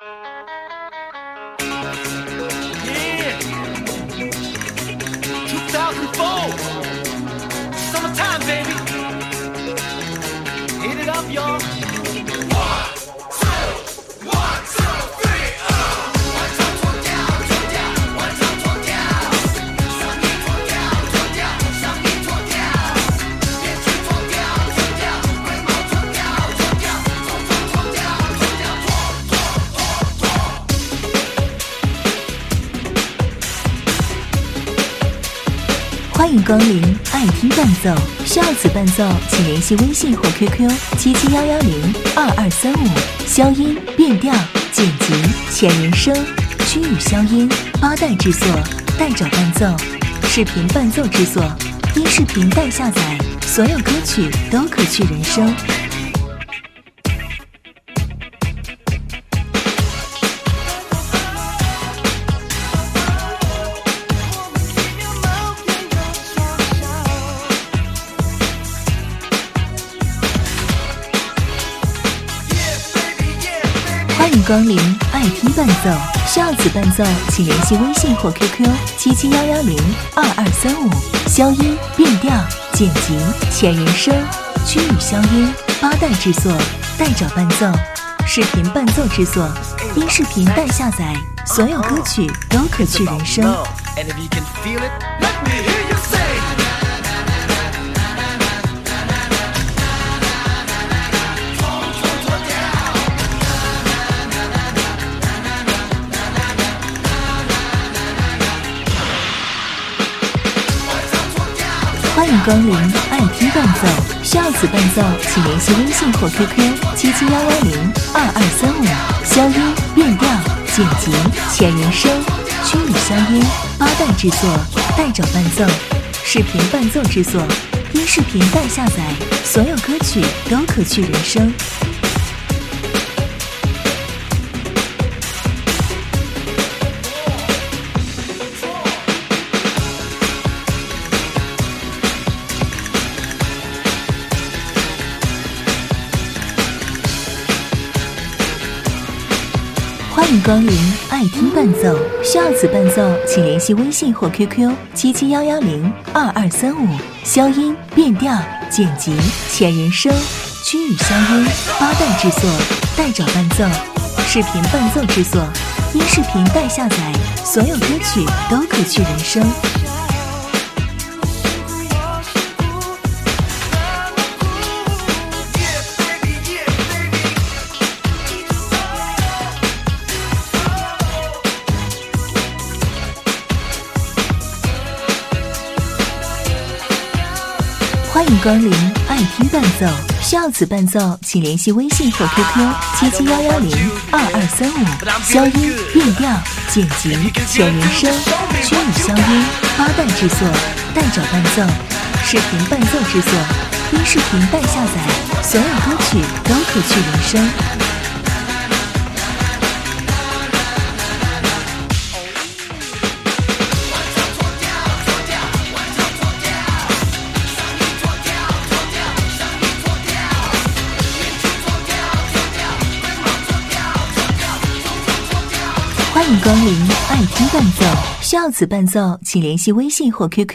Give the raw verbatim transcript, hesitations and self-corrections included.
Yeah. two thousand four. Summertime, baby. Hit it up, y'all. One, two, one, two, three, oh. One time, one down, two down. One time, one down. 上一脱掉，脱掉，上一脱掉。别去脱掉，脱掉，龟毛脱掉，脱掉，统统脱掉，脱掉，脱脱脱脱。 欢迎光临爱听伴奏，需要此伴奏，请联系微信或 Q Q 七七幺幺零二二三五。消音、变调、剪辑、前人声、区域消音、八代制作、带找伴奏、视频伴奏制作、音视频带下载，所有歌曲都可去人声。欢迎光临爱听伴奏，需要此伴奏，请联系微信或 Q Q 七七幺幺零二二三五。消音、变调、剪辑、前人声、区域消音、八代制作、带找伴奏、视频伴奏制作、音视频带下载，所有歌曲都可去人声。 And if you can feel it, let me hear you say. 欢迎光临爱听伴奏，需要此伴奏，请联系微信或 Q Q 七七幺幺零二二三五。消音、变调、剪辑、前人声、区域消音、八代制作、带找伴奏、视频伴奏制作、音视频带下载，所有歌曲都可去人声。欢迎光临爱听伴奏，需要此伴奏，请联系微信或 Q Q 七七幺幺零二二三五。消音、变调、剪辑、前人声、区域消音、八代制作、带找伴奏、视频伴奏制作、音视频带下载，所有歌曲都可去人声。欢迎光临爱听伴奏，需要此伴奏，请联系微信或 Q Q 七七幺幺零二二三五。消音、变调、剪辑、前人声、区域消音、八代制作、带找伴奏、视频伴奏制作、音视频带下载，所有歌曲都可去人声。欢迎光临爱听伴奏，需要此伴奏，请联系微信或 Q Q